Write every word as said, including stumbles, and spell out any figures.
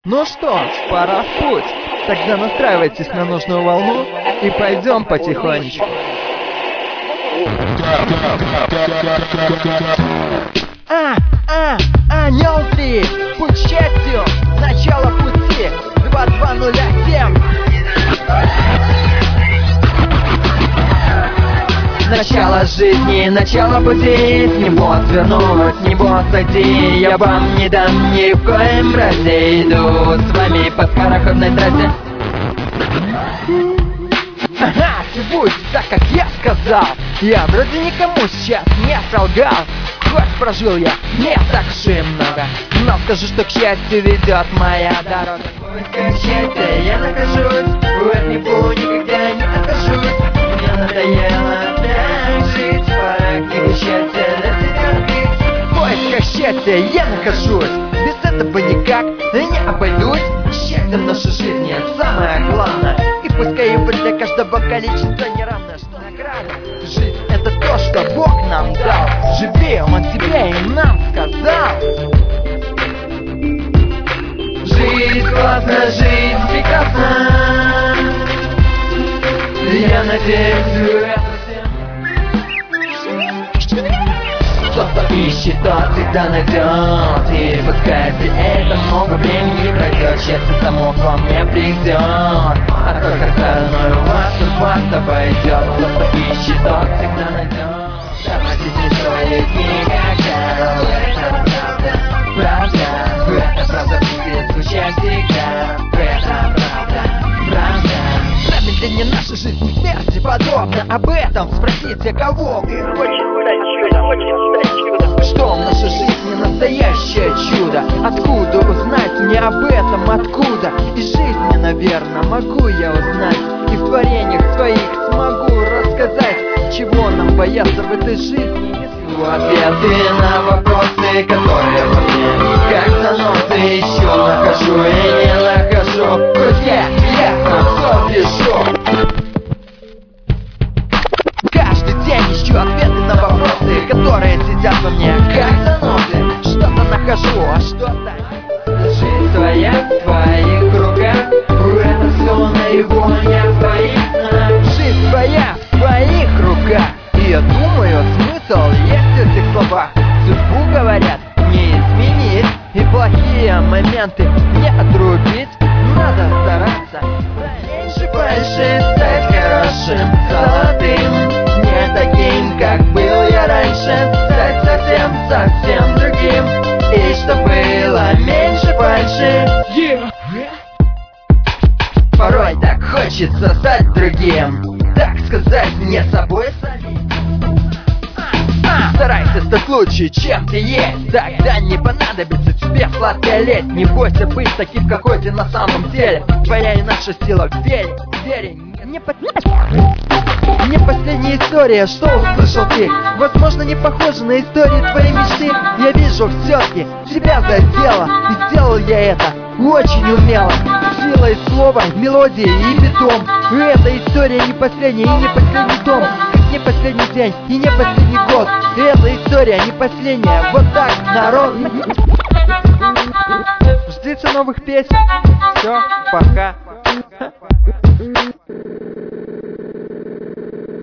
Ну что ж, пора в путь. Тогда настраивайтесь на нужную волну и пойдем потихонечку. А, а, Анёл три, путь к счастью, начало пути, два два ноль семь. Начало жизни, начало пути, с него свернуть, с него сойти. Я вам не дам ни в коем разе, иду с вами по скороходной трассе. Ага, будь так, как я сказал. Я вроде никому сейчас не солгал. Хоть прожил я не так уж и много, но скажу, что к счастью ведет моя дорога. К счастью я нахожусь, от него никогда не откажусь. Мне надоело так жить, пора книгу счастья для себя открыть. В поисках счастья я нахожусь, без этого никак не обойдусь. Счастье в нашей жизни самое главное, и пускай его для каждого количества неравное. Что награда? Жизнь — это то, что Бог нам дал. Живи, Он тебе и нам сказал. Жизнь классная, жизнь прекрасна. Я надеюсь, это всем. Кто-то ищет, тот всегда найдет. И пускай при этом много времени пройдет, счастье само к вам не придет, а только стороной у вас тут вас обойдет. Кто-то ищет, тот всегда найдет. Тормозите свои дни, когда это правда, правда. Это правда будет звучать всегда. Это правда, правда. Промедление нашей жизни смерти подобно. Об этом спросите кого? Ты хочешь стать чудом, хочешь стать чудом. Что в нашей жизни настоящее чудо? Откуда узнать мне об этом? Откуда? Из жизни, наверное, могу я узнать, и в творениях своих смогу рассказать. Чего нам бояться в этой жизни? Ответы на вопросы, которые во мне как заносы ищу, нахожу и не нахожу. В руке я сам все пишу. Каждый день ищу ответы на вопросы, которые сидят во мне как заносы. Что-то нахожу, а что-то нет. Жизнь твоя в твоих руках, это все на его, не в твоих снах. Жизнь твоя в твоих руках, и я думаю, смысл есть в этих словах. Судьбу, говорят, не изменить, и плохие моменты не отрубить. Надо стараться меньше, больше стать хорошим, золотым, не таким, как был я раньше. Стать совсем, совсем другим, и что было меньше, больше. Yeah. Порой так хочется стать другим, так сказать, не собой самим. Старайся стать лучше, чем ты есть, тогда не понадобится тебе сладкая лет. Не бойся быть таким, какой ты на самом деле. Твоя и наша сила в вере, в вере. Не, по... не последняя история, что услышал ты. Возможно, не похожа на историю твоей мечты. Я вижу все-таки тебя задело, и сделал я это очень умело. Силой слова, мелодии и битом. Эта история не последняя и не последний том, не последний день и не последний год. Эта история не последняя. Вот так, народ. Ждите новых песен. Все, пока.